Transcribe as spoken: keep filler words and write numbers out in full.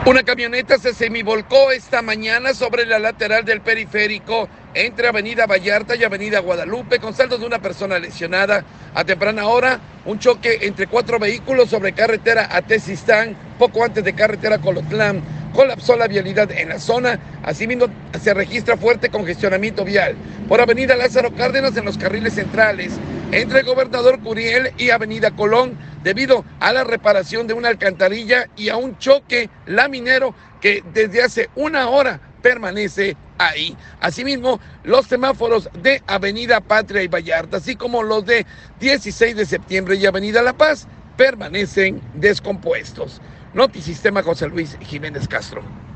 Una camioneta se semivolcó esta mañana sobre la lateral del periférico entre Avenida Vallarta y Avenida Guadalupe, con saldo de una persona lesionada. A temprana hora, un choque entre cuatro vehículos sobre carretera Atezistán, poco antes de carretera Colotlán, colapsó la vialidad en la zona. Asimismo, se registra fuerte congestionamiento vial por Avenida Lázaro Cárdenas en los carriles centrales, entre Gobernador Curiel y Avenida Colón, debido a la reparación de una alcantarilla y a un choque laminero que desde hace una hora permanece ahí. Asimismo, los semáforos de Avenida Patria y Vallarta, así como los de dieciséis de septiembre y Avenida La Paz, permanecen descompuestos. Notisistema, José Luis Jiménez Castro.